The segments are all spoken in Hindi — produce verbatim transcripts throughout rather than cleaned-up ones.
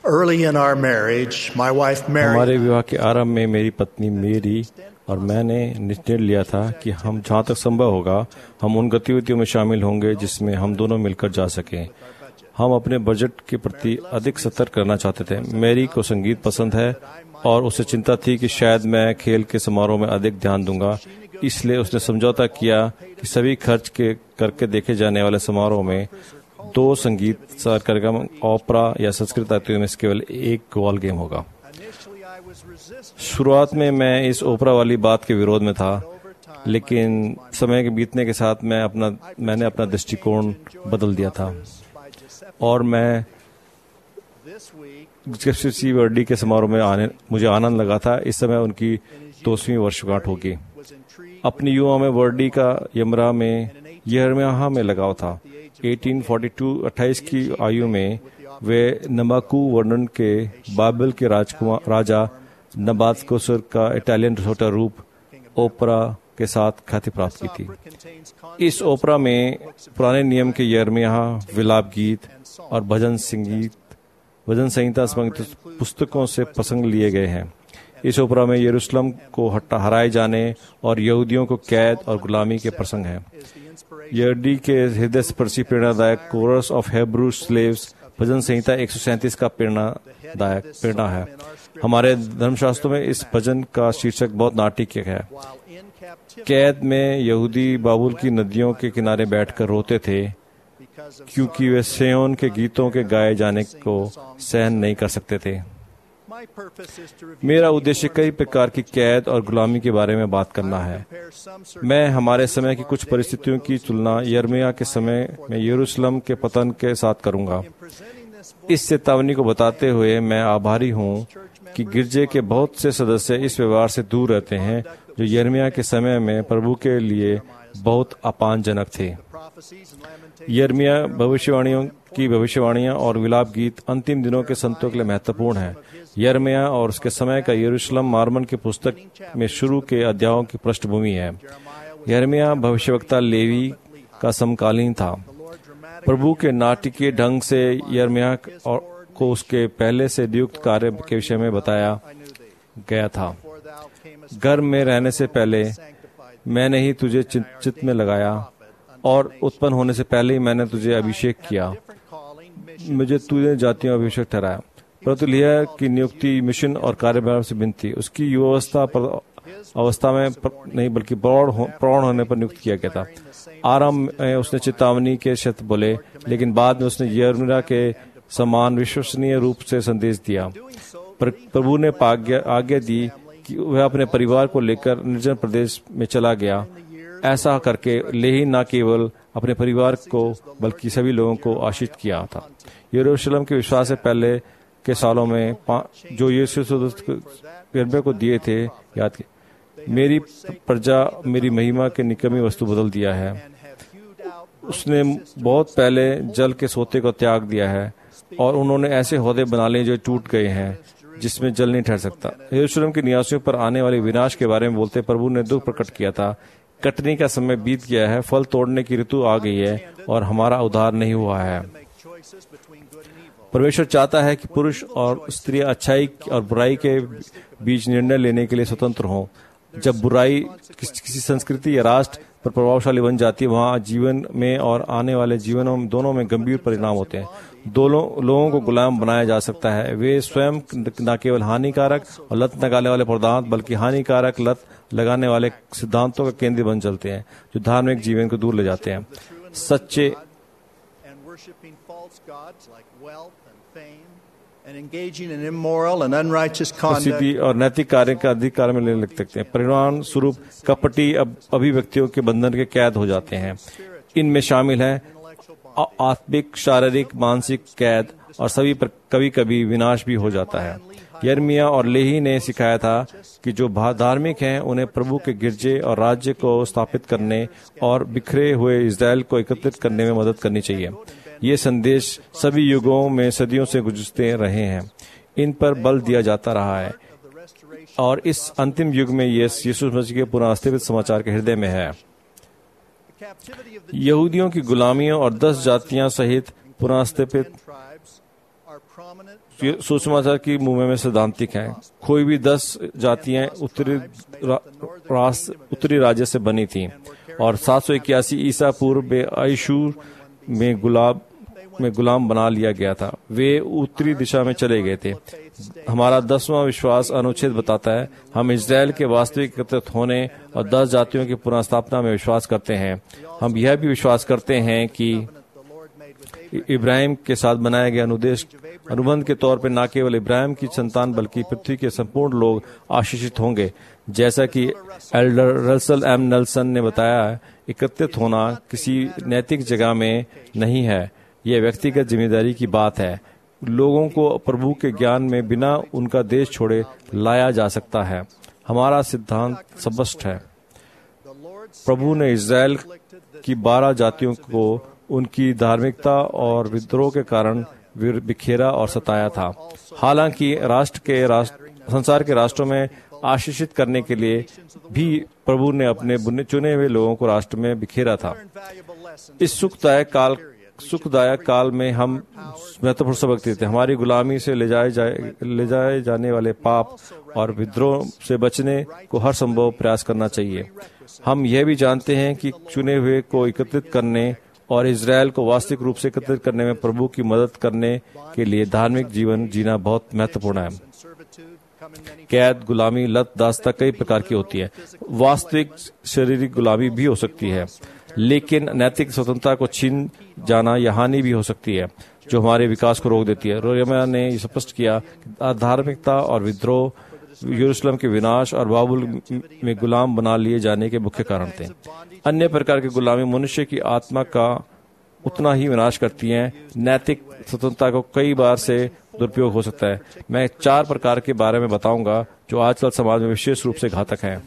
Early in our marriage, my wife Mary हमारे विवाह के आरंभ में मेरी पत्नी मेरी और मैंने निश्चय लिया था कि हम जहाँ तक संभव होगा हम उन गतिविधियों में शामिल होंगे जिसमें हम दोनों मिलकर जा सकें। हम अपने बजट के प्रति अधिक सतर्क करना चाहते थे। मैरी को संगीत पसंद है और उसे चिंता थी कि शायद मैं खेल के समारोह में अधिक ध्यान दूंगा, इसलिए उसने समझौता किया कि सभी खर्च के करके देखे जाने वाले समारोह में दो संगीत कार्यक्रम, ओपेरा या संस्कृत गतिविधियों में केवल एक गोल गेम होगा। शुरुआत में मैं इस ओपेरा वाली बात के विरोध में था, लेकिन समय के बीतने के साथ मैं अपना मैंने अपना दृष्टिकोण बदल दिया था और मैं सी वर्डी के समारोह में आने मुझे आनंद लगा था। इस समय उनकी दसवीं वर्षगांठ होगी। अपनी युवा में वर्डी का यमरा में यिर्मयाह में लगाव था। अठारह सौ बयालीस अट्ठाईस की आयु में वे नबाकू वर्णन के बाबिल के राजकुमार राजा नबातकोसर का इटालियन छोटा रूप ओपेरा के साथ ख्याति प्राप्त की थी। इस ओपेरा में पुराने नियम के यिर्मयाह, विलाप गीत और भजन संगीत भजन संहिता संबंधित पुस्तकों से प्रसंग लिए गए हैं। इस ओपेरा में यरूशलेम को हटा हराए जाने और यहूदियों को कैद और गुलामी के प्रसंग हैं। यर्डी के हृदय स्पर्शी प्रेरणादायक कोरस ऑफ हेब्रू स्लेव्स भजन संहिता एक सौ सैंतीस का प्रेरणादायक प्रेरणा है। हमारे धर्मशास्त्रों में इस भजन का शीर्षक बहुत नाटकीय है। कैद में यहूदी बाबुल की नदियों के किनारे बैठकर रोते थे क्योंकि वे सिय्योन के गीतों के गाए जाने को सहन नहीं कर सकते थे। मेरा उद्देश्य कई प्रकार की कैद और गुलामी के बारे में बात करना है। मैं हमारे समय की कुछ परिस्थितियों की तुलना यिर्मयाह के समय में यरूशलेम के पतन के साथ करूंगा। इस चेतावनी को बताते हुए मैं आभारी हूं कि गिरजे के बहुत से सदस्य इस व्यवहार से दूर रहते हैं जो यिर्मयाह के समय में प्रभु के लिए बहुत अपमानजनक थे। यिर्मयाह भविष्यवाणियों की भविष्यवाणियां और विलाप गीत अंतिम दिनों के संतों के लिए महत्वपूर्ण है। यिर्मयाह और उसके समय का यरूशलेम मार्मन की पुस्तक में शुरू के अध्यायों की पृष्ठभूमि है। यिर्मयाह भविष्यवक्ता लेवी का समकालीन था। प्रभु के नाटकीय ढंग से यिर्मयाह को उसके पहले से नियुक्त कार्य के विषय में बताया गया था। घर में रहने से पहले मैंने ही तुझे चित्त में लगाया और उत्पन्न होने से पहले ही मैंने तुझे अभिषेक किया। मुझे तुझे जातियों अभिषेक ठहराया। परंतु लिया की नियुक्ति मिशन और कार्यभार से भिन्न थी। उसकी युवावस्था पर अवस्था में पर, नहीं बल्कि प्रौढ़ हो, प्रौढ़ होने पर नियुक्त किया गया था। आरंभ में उसने चेतावनी के शब्द बोले, लेकिन बाद में उसने यिर्मयाह के समान विश्वसनीय रूप से संदेश दिया। पर, प्रभु ने आज्ञा दी कि वह अपने परिवार को लेकर निर्जन प्रदेश में चला गया। ऐसा करके लेही न केवल अपने परिवार को बल्कि सभी लोगों को आशीष किया था। यरूशलेम के विश्वास से पहले के सालों में जो यीशु यिर्मयाह को दिए थे, याद किए, मेरी प्रजा मेरी महिमा के निकमी वस्तु बदल दिया है। उसने बहुत पहले जल के सोते को त्याग दिया है और उन्होंने ऐसे ओहदे बना लिए जो टूट गए हैं जिसमें जल नहीं ठहर सकता। यरूशलेम के निवासियों पर आने वाले विनाश के बारे में बोलते प्रभु ने दुख प्रकट किया था। कटनी का समय बीत गया है, फल तोड़ने की ऋतु आ गई है और हमारा उद्धार नहीं हुआ है। परमेश्वर चाहता है कि पुरुष और स्त्रियां अच्छाई और बुराई के बीच निर्णय लेने के लिए स्वतंत्र हों। जब बुराई किस, किसी संस्कृति या राष्ट्र पर प्रभावशाली बन जाती है, वहाँ जीवन में और आने वाले जीवनों में दोनों में गंभीर परिणाम होते हैं। दोनों लोगों को गुलाम बनाया जा सकता है। वे स्वयं न केवल हानिकारक और लत लगाने वाले पदार्थ बल्कि हानिकारक लत लगाने वाले सिद्धांतों का केंद्र बन चलते हैं जो धार्मिक जीवन को दूर ले जाते हैं। सच्चे प्रसिद्धि और नैतिक कार्य का अधिकार में लेने लग सकते हैं। परिणाम स्वरूप कपटी अब अभिव्यक्तियों के बंधन के कैद हो जाते हैं। इनमें शामिल है आत्मिक, शारीरिक, मानसिक कैद और सभी पर कभी कभी विनाश भी हो जाता है। यिर्मयाह और लेही ने सिखाया था कि जो धार्मिक हैं उन्हें प्रभु के गिरजे और राज्य को स्थापित करने और बिखरे हुए इस्राएल को एकत्रित करने में मदद करनी चाहिए। ये संदेश सभी युगों में सदियों से गुजरते रहे हैं। इन पर बल दिया जाता रहा है और इस अंतिम युग में ये यीशु मसीह के पुनः अस्तित्व समाचार के हृदय में है। यहूदियों की गुलामियों और दस जातियां सहित पुनः अस्तित्व सुसमाचार की मुहिम में सैद्धांतिक हैं। कोई भी दस जातियां उत्तरी रा, रास, उत्तरी राज्य से बनी थीं और सात सौ इक्यासी ईसा पूर्व में आयशूर में गुलाब में गुलाम बना लिया गया था। वे उत्तरी दिशा में चले गए थे। हमारा दसवां विश्वास अनुच्छेद बताता है, हम इजराइल के वास्तविक एकत्रित होने और दस जातियों की पुनर्स्थापना में विश्वास करते हैं। हम यह भी विश्वास करते हैं कि इब्राहिम के साथ बनाया गया अनुदेश अनुबंध के तौर पर न केवल इब्राहिम की संतान बल्कि पृथ्वी के संपूर्ण लोग आशीषित होंगे। जैसा कि एल्डर रसल एम नेल्सन ने बताया, एकत्रित होना किसी नैतिक जगह में नहीं है, यह व्यक्तिगत जिम्मेदारी की बात है। लोगों को प्रभु के ज्ञान में बिना उनका देश छोड़े लाया जा सकता है। हमारा सिद्धांत स्पष्ट है। प्रभु ने इजराइल की बारह जातियों को उनकी धार्मिकता और विद्रोह के कारण बिखेरा और सताया था। हालांकि राष्ट्र के राष्ट्र संसार के राष्ट्रों में आशीषित करने के लिए भी प्रभु ने अपने चुने हुए लोगों को राष्ट्र में बिखेरा था। इस सुखदायक काल सुखदायक काल में हम महत्वपूर्ण सबक देते हैं। हमारी गुलामी से ले जाए जाए ले जाए जाने वाले पाप और विद्रोह से बचने को हर संभव प्रयास करना चाहिए। हम यह भी जानते हैं कि चुने हुए को एकत्रित करने और इजराइल को वास्तविक रूप से एकत्रित करने में प्रभु की मदद करने के लिए धार्मिक जीवन जीना बहुत महत्वपूर्ण है। कैद, गुलामी, लत, दासता कई प्रकार की होती है। वास्तविक शारीरिक गुलामी भी हो सकती है, लेकिन नैतिक स्वतंत्रता को छीन जाना या हानि भी हो सकती है जो हमारे विकास को रोक देती है। रोयमा ने स्पष्ट किया कि धार्मिकता और विद्रोह यरूशलेम के विनाश और बाबुल में गुलाम बना लिए जाने के मुख्य कारण थे। अन्य प्रकार की गुलामी मनुष्य की आत्मा का उतना ही विनाश करती है। नैतिक स्वतंत्रता को कई बार से दुरुपयोग हो सकता है। मैं चार प्रकार के बारे में बताऊंगा जो आजकल समाज में विशेष रूप से घातक हैं।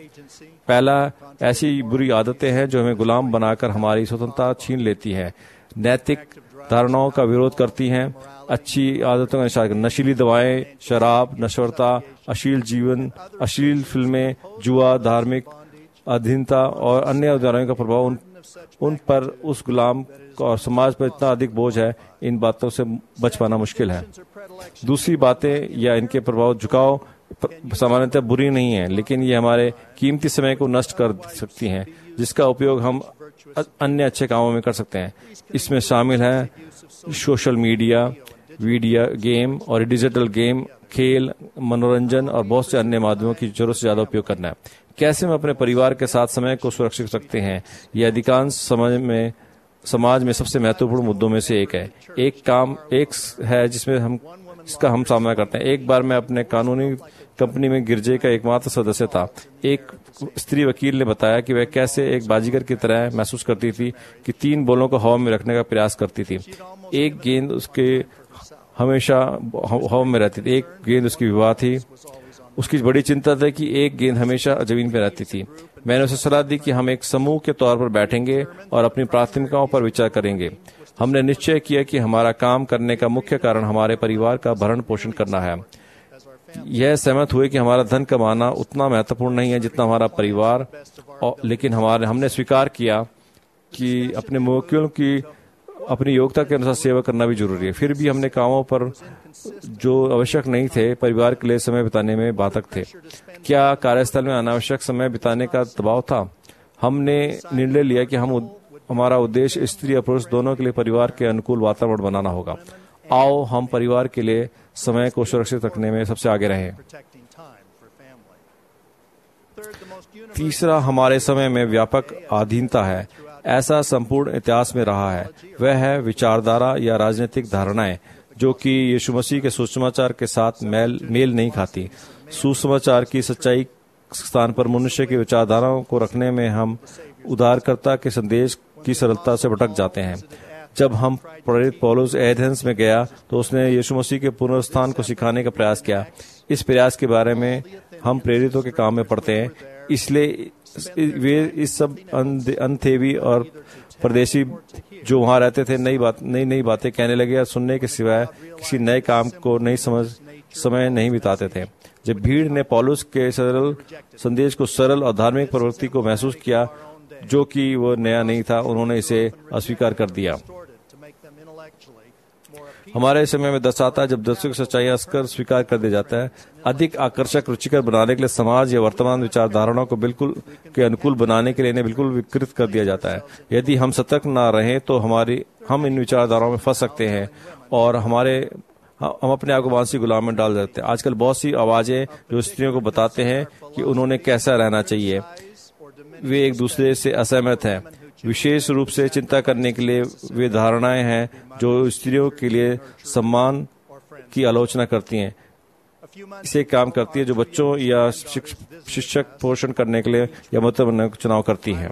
पहला, ऐसी बुरी आदतें हैं जो हमें गुलाम बनाकर हमारी स्वतंत्रता छीन लेती हैं। नैतिक धारणाओं का विरोध करती हैं। अच्छी आदतों का इशारा, नशीली दवाएं, शराब, नश्वरता, अश्लील जीवन, अश्लील फिल्में, जुआ, धार्मिक अधीनता और अन्य उदाहरणों का प्रभाव उन, उन पर उस गुलाम और समाज पर इतना अधिक बोझ है, इन बातों से बच पाना मुश्किल है। दूसरी बातें या इनके प्रभाव झुकाव सामान्यतः बुरी नहीं है, लेकिन ये हमारे कीमती समय को नष्ट कर सकती हैं, जिसका उपयोग हम अन्य अच्छे कामों में कर सकते हैं। इसमें शामिल है सोशल मीडिया, वीडियो गेम और डिजिटल गेम, खेल, मनोरंजन और बहुत से अन्य माध्यमों की जरूरत से ज्यादा उपयोग करना है। कैसे हम अपने परिवार के साथ समय को सुरक्षित रखते हैं, यह अधिकांश समय में समाज में सबसे महत्वपूर्ण मुद्दों में से एक है। एक काम एक है जिसमें हम इसका हम सामना करते हैं। एक बार मैं अपने कानूनी कंपनी में गिरजे का एकमात्र सदस्य था। एक स्त्री वकील ने बताया कि वह कैसे एक बाजीगर की तरह महसूस करती थी कि तीन बॉलों को हवा में रखने का प्रयास करती थी। एक गेंद उसके हमेशा हवा में रहती थी। एक गेंद उसकी विवाह थी। उसकी बड़ी चिंता थी कि एक गेंद हमेशा जमीन पर रहती थी। मैंने उसे सलाह दी कि हम एक समूह के तौर पर बैठेंगे और अपनी प्राथमिकताओं पर विचार करेंगे। हमने निश्चय किया कि हमारा काम करने का मुख्य कारण हमारे परिवार का भरण पोषण करना है। यह सहमत हुए कि हमारा धन कमाना उतना महत्वपूर्ण नहीं है जितना हमारा परिवार, और लेकिन हमारे हमने स्वीकार किया कि अपने मुवक्किलों की अपनी योग्यता के अनुसार सेवा करना भी जरूरी है। फिर भी हमने कामों पर जो आवश्यक नहीं थे परिवार के लिए समय बिताने में बाधक थे। क्या कार्यस्थल में अनावश्यक समय बिताने का दबाव था? हमने निर्णय लिया कि हम हमारा उद्देश्य स्त्री और पुरुष दोनों के लिए परिवार के अनुकूल वातावरण बनाना होगा। आओ हम परिवार के लिए समय को सुरक्षित रखने में सबसे आगे रहें। तीसरा, हमारे समय में व्यापक अधीनता है। ऐसा संपूर्ण इतिहास में रहा है। वह है विचारधारा या राजनीतिक धारणाएं जो कि यीशु मसीह के सुसमाचार के साथ मेल मेल नहीं खाती। सुसमाचार की सच्चाई स्थान पर मनुष्य की विचारधाराओं को रखने में हम उद्धारकर्ता के संदेश की सरलता से भटक जाते हैं। जब हम प्रेरित पौलुस एथेंस में गया तो उसने यीशु मसीह के पुनरुत्थान को सिखाने का प्रयास किया। इस प्रयास के बारे में हम प्रेरितों के काम में पढ़ते हैं। इसलिए वे इस सब अनथेवी और परदेशी जो वहां रहते थे नई बात नई नई बातें कहने लगे और सुनने के सिवाय किसी नए काम को नहीं समझ समय नहीं बिताते थे। जब भीड़ ने पौलुस के सरल संदेश को सरल और धार्मिक प्रवृत्ति को महसूस किया जो कि वो नया नहीं था, उन्होंने इसे अस्वीकार कर दिया। हमारे समय में दर्शाता है जब दर्शकों की सच्चाई असकर स्वीकार कर दिया जाता है। अधिक आकर्षक, रुचिकर बनाने के लिए समाज या वर्तमान विचारधाराओं को बिल्कुल के अनुकूल बनाने के लिए इन्हें बिल्कुल विकृत कर दिया जाता है। यदि हम सतर्क न रहें तो हमारी हम इन विचारधाराओं में फंस सकते हैं और हमारे हम अपने आप को मानसिक गुलाम में डाल देते हैं। आजकल बहुत सी आवाजें जो स्त्रियों को बताते हैं कि उन्होंने कैसा रहना चाहिए, वे एक दूसरे से असहमत हैं। विशेष रूप से चिंता करने के लिए वे धारणाएं हैं जो स्त्रियों के लिए सम्मान की आलोचना करती हैं। इसे काम करती है जो बच्चों या शिक्षक पोषण करने के लिए या मतलब बनने का चुनाव करती हैं।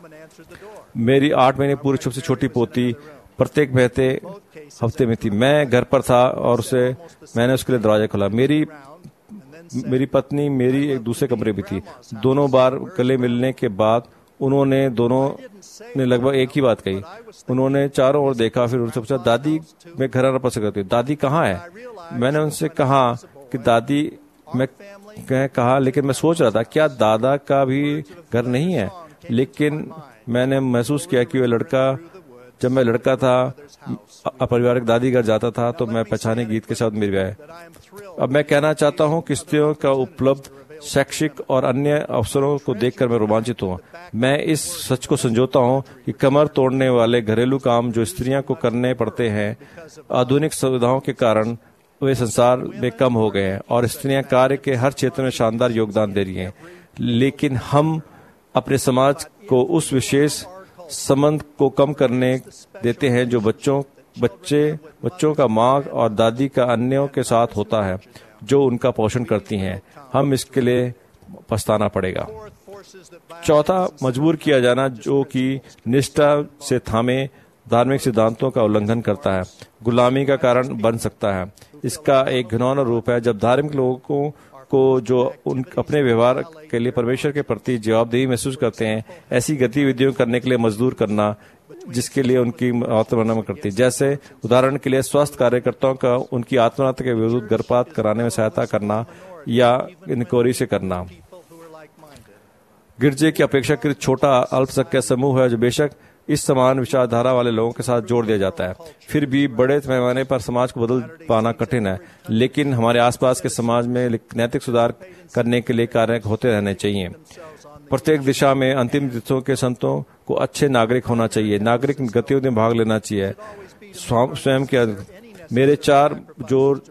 मेरी आठ महीने पूरी सबसे छोटी पोती प्रत्येक बहते हफ्ते में थी। मैं घर पर था और उसे मैंने उसके लिए दरवाजा खोला। मेरी मेरी पत्नी मेरी एक दूसरे कमरे में थी। दोनों बार गले मिलने के बाद उन्होंने दोनों ने लगभग एक ही बात कही। उन्होंने चारों ओर देखा, फिर उनसे पूछा, दादी मैं घर आना पसंद करती हूँ, दादी कहाँ है? मैंने उनसे कहा कि दादी, मैं कहा लेकिन मैं सोच रहा था क्या दादा का भी घर नहीं है। लेकिन मैंने महसूस किया कि वह लड़का, जब मैं लड़का था अपरिवारिक दादी घर जाता था तो मैं पहचाने गीत के साथ मिल गए। अब मैं कहना चाहता हूँ कि स्त्रियों का उपलब्ध शैक्षिक और अन्य अवसरों को देखकर मैं रोमांचित हुआ। मैं इस सच को संजोता हूँ कि कमर तोड़ने वाले घरेलू काम जो स्त्रियों को करने पड़ते हैं, आधुनिक सुविधाओं के कारण वे संसार में कम हो गए हैं और स्त्रियां कार्य के हर क्षेत्र में शानदार योगदान दे रही हैं। लेकिन हम अपने समाज को उस विशेष संबंध को कम करने देते हैं जो बच्चों बच्चे बच्चों का माँ और दादी का अन्यों के साथ होता है जो उनका पोषण करती हैं। हम इसके लिए पछताना पड़ेगा। चौथा, मजबूर किया जाना जो कि निष्ठा से थामे धार्मिक सिद्धांतों का उल्लंघन करता है, गुलामी का कारण बन सकता है। इसका एक घिनौना रूप है जब धार्मिक लोगों को जो उन अपने व्यवहार के लिए परमेश्वर के प्रति जवाबदेही महसूस करते हैं ऐसी गतिविधियों करने के लिए मजदूर करना जिसके लिए उनकी आत्महत्या करती है। जैसे उदाहरण के लिए स्वास्थ्य कार्यकर्ताओं का उनकी आत्महत्या के विरुद्ध गर्भपात कराने में सहायता करना या इंक्वायरी से करना। गिरजे की अपेक्षाकृत छोटा अल्पसंख्यक समूह है जो बेशक इस समान विचारधारा वाले लोगों के साथ जोड़ दिया जाता है। फिर भी बड़े पैमाने पर समाज को बदल पाना कठिन है, लेकिन हमारे आसपास के समाज में नैतिक सुधार करने के लिए कार्य होते रहने चाहिए। प्रत्येक दिशा में अंतिम दिशों के संतों को अच्छे नागरिक होना चाहिए, नागरिक गतिविधियों में भाग लेना चाहिए। स्वयं के मेरे चार जोर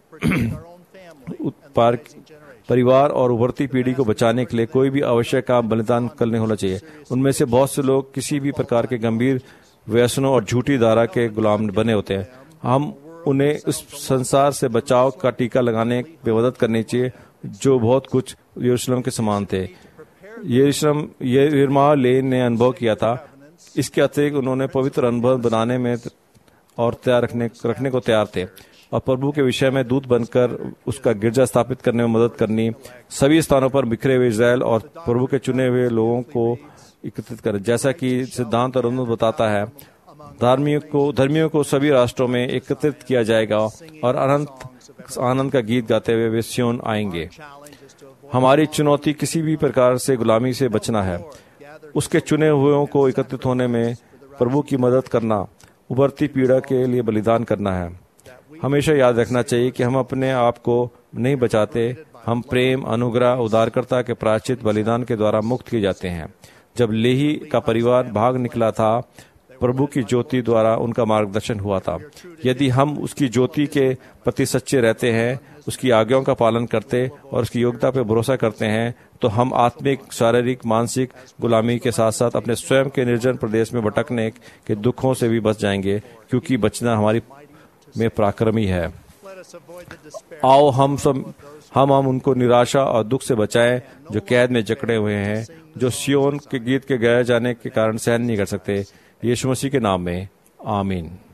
परिवार और उभरती पीढ़ी को बचाने के लिए कोई भी आवश्यक काम बलिदान करने होना चाहिए। उनमें से बहुत से लोग किसी भी प्रकार के गंभीर व्यसनों और झूठी धारा के गुलाम बने होते हैं। हम उन्हें इस संसार से बचाव का टीका लगाने में मदद करनी चाहिए जो बहुत कुछ यरूशलेम के समान थे। यरूशलेम यिर्मयाह लेन ने अनुभव किया था। इसके अतिरिक्त उन्होंने पवित्र अनुभव बनाने में और तैयार रखने रखने को तैयार थे और प्रभु के विषय में दूत बनकर उसका गिरजा स्थापित करने में मदद करनी, सभी स्थानों पर बिखरे हुए इजराइल और प्रभु के चुने हुए लोगों को एकत्रित करें। जैसा कि सिद्धांत और अनुभव बताता है, धर्मियों को धर्मियों को सभी राष्ट्रों में एकत्रित किया जाएगा और अनंत आनंद का गीत गाते हुए वे सियोन आएंगे। हमारी चुनौती किसी भी प्रकार से गुलामी से बचना है, उसके चुने हुओं को एकत्रित होने में प्रभु की मदद करना, उभरती पीड़ा के लिए बलिदान करना है। हमेशा याद रखना चाहिए कि हम अपने आप को नहीं बचाते, हम प्रेम, अनुग्रह, उदारकर्ता के प्रायश्चित बलिदान के द्वारा मुक्त किए जाते हैं। जब लेही का परिवार भाग निकला था, प्रभु की ज्योति द्वारा उनका मार्गदर्शन हुआ था। यदि हम उसकी ज्योति के प्रति सच्चे रहते हैं, उसकी आज्ञाओं का पालन करते और उसकी योग्यता पर भरोसा करते हैं, तो हम आत्मिक, शारीरिक, मानसिक गुलामी के साथ साथ अपने स्वयं के निर्जन प्रदेश में भटकने के दुखों से भी बच जाएंगे, क्योंकि बचना हमारी में पराक्रमी है। आओ हम सब हम हम उनको निराशा और दुख से बचाएं जो कैद में जकड़े हुए हैं, जो सियोन के गीत के गाए जाने के कारण सहन नहीं कर सकते। यीशु मसीह के नाम में आमीन।